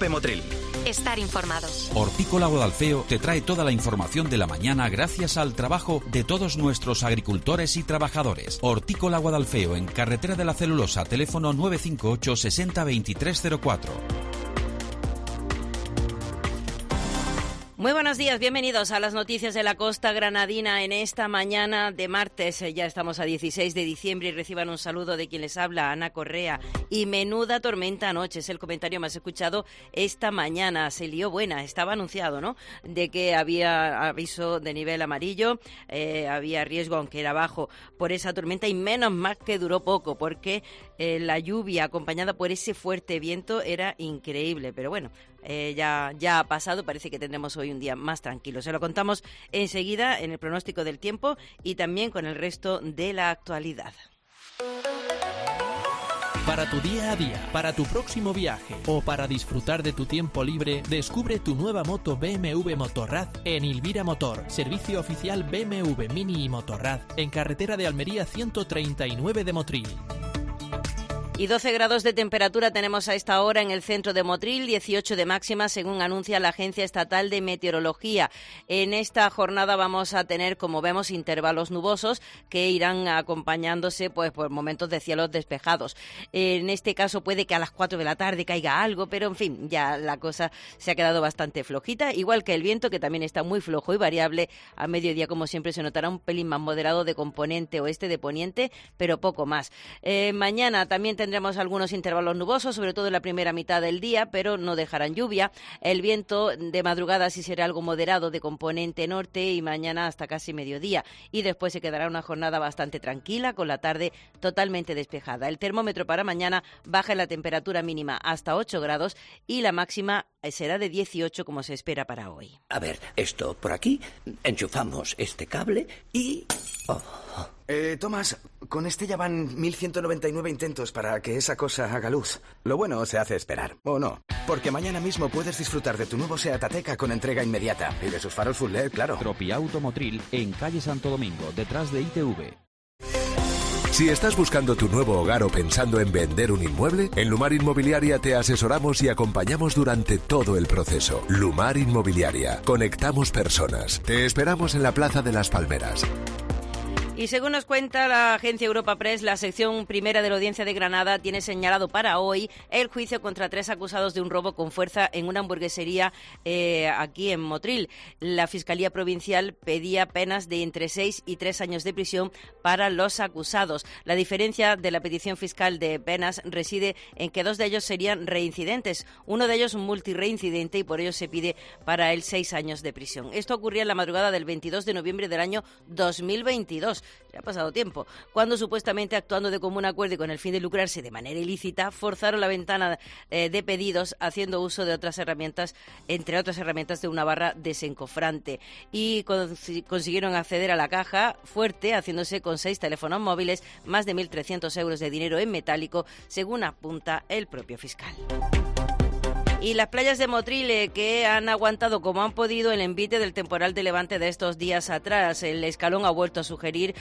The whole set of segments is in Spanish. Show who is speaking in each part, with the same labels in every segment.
Speaker 1: COPE Motril.
Speaker 2: Estar informados.
Speaker 3: Hortícola Guadalfeo te trae toda la información de la mañana gracias al trabajo de todos nuestros agricultores y trabajadores. Hortícola Guadalfeo, en Carretera de la Celulosa, teléfono 958 60 2304.
Speaker 4: Muy buenos días, bienvenidos a las noticias de la costa granadina en esta mañana de martes. Ya estamos a 16 de diciembre y reciban un saludo de quien les habla, Ana Correa. Y menuda tormenta anoche, es el comentario más escuchado esta mañana. Se lió buena, estaba anunciado, ¿no?, de que había aviso de nivel amarillo, había riesgo, aunque era bajo, por esa tormenta, y menos mal que duró poco, porque la lluvia acompañada por ese fuerte viento era increíble. Pero bueno, ya ha pasado, parece que tendremos hoy un día más tranquilo. Se lo contamos enseguida en el pronóstico del tiempo y también con el resto de la actualidad.
Speaker 5: Para tu día a día, para tu próximo viaje o para disfrutar de tu tiempo libre, descubre tu nueva moto BMW Motorrad en Ilvira Motor, servicio oficial BMW Mini y Motorrad, en carretera de Almería 139 de Motril.
Speaker 4: Y 12 grados de temperatura tenemos a esta hora en el centro de Motril, 18 de máxima según anuncia la Agencia Estatal de Meteorología. En esta jornada vamos a tener, como vemos, intervalos nubosos que irán acompañándose pues por momentos de cielos despejados. En este caso puede que a las 4 de la tarde caiga algo, pero en fin, ya la cosa se ha quedado bastante flojita, igual que el viento, que también está muy flojo y variable. A mediodía, como siempre, se notará un pelín más moderado de componente oeste de poniente, pero poco más. Mañana también tendremos algunos intervalos nubosos, sobre todo en la primera mitad del día, pero no dejarán lluvia. El viento de madrugada sí será algo moderado de componente norte y mañana hasta casi mediodía. Y después se quedará una jornada bastante tranquila, con la tarde totalmente despejada. El termómetro para mañana baja en la temperatura mínima hasta 8 grados y la máxima será de 18, como se espera para hoy.
Speaker 6: A ver, esto por aquí, enchufamos este cable y...
Speaker 1: Tomás, con este ya van 1199 intentos para que esa cosa haga luz. Lo bueno se hace esperar, ¿o no? Porque mañana mismo puedes disfrutar de tu nuevo Seat Ateca con entrega inmediata. Y de sus faros full LED, claro.
Speaker 3: Tropiauto Motril, en calle Santo Domingo, detrás de ITV.
Speaker 7: Si estás buscando tu nuevo hogar o pensando en vender un inmueble, en Lumar Inmobiliaria te asesoramos y acompañamos durante todo el proceso. Lumar Inmobiliaria. Conectamos personas. Te esperamos en la Plaza de las Palmeras.
Speaker 4: Y según nos cuenta la agencia Europa Press, la sección primera de la Audiencia de Granada tiene señalado para hoy el juicio contra 3 acusados de un robo con fuerza en una hamburguesería aquí en Motril. La Fiscalía Provincial pedía penas de entre 6 y 3 años de prisión para los acusados. La diferencia de la petición fiscal de penas reside en que 2 de ellos serían reincidentes, uno de ellos multireincidente, y por ello se pide para él 6 años de prisión. Esto ocurría en la madrugada del 22 de noviembre del año 2022. Ya ha pasado tiempo, cuando supuestamente, actuando de común acuerdo y con el fin de lucrarse de manera ilícita, forzaron la ventana de pedidos haciendo uso de otras herramientas, entre otras herramientas de una barra desencofrante, y consiguieron acceder a la caja fuerte haciéndose con 6 teléfonos móviles, más de 1.300 euros de dinero en metálico, según apunta el propio fiscal. Y las playas de Motril, que han aguantado como han podido el envite del temporal de levante de estos días atrás. El escalón ha vuelto a surgir,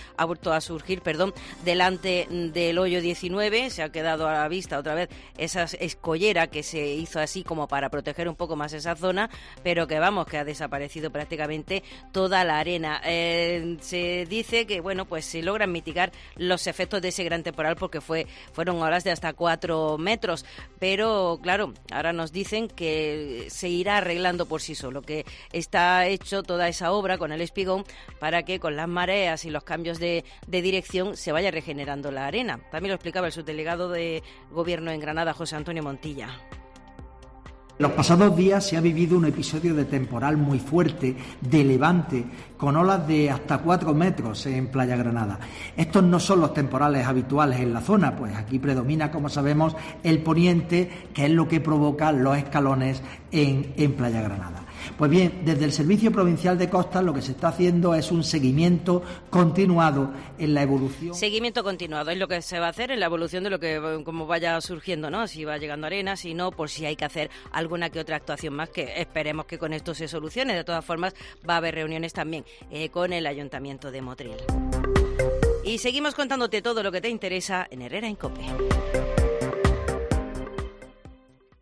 Speaker 4: delante del hoyo 19. Se ha quedado a la vista otra vez esa escollera que se hizo así como para proteger un poco más esa zona, pero que ha desaparecido prácticamente toda la arena. Se dice que pues se logran mitigar los efectos de ese gran temporal, porque fueron olas de hasta 4 metros, pero claro, ahora nos dicen que se irá arreglando por sí solo, que está hecho toda esa obra con el espigón para que con las mareas y los cambios de dirección se vaya regenerando la arena. También lo explicaba el subdelegado de Gobierno en Granada, José Antonio Montilla.
Speaker 8: Los pasados días se ha vivido un episodio de temporal muy fuerte, de levante, con olas de hasta 4 metros en Playa Granada. Estos no son los temporales habituales en la zona, pues aquí predomina, como sabemos, el poniente, que es lo que provoca los escalones en Playa Granada. Pues bien, desde el Servicio Provincial de Costas lo que se está haciendo es un seguimiento continuado en la evolución.
Speaker 4: Seguimiento continuado es lo que se va a hacer en la evolución de lo que como vaya surgiendo, ¿no? Si va llegando arena, si no, por si hay que hacer alguna que otra actuación más, que esperemos que con esto se solucione. De todas formas, va a haber reuniones también con el Ayuntamiento de Motril. Y seguimos contándote todo lo que te interesa en Herrera en COPE.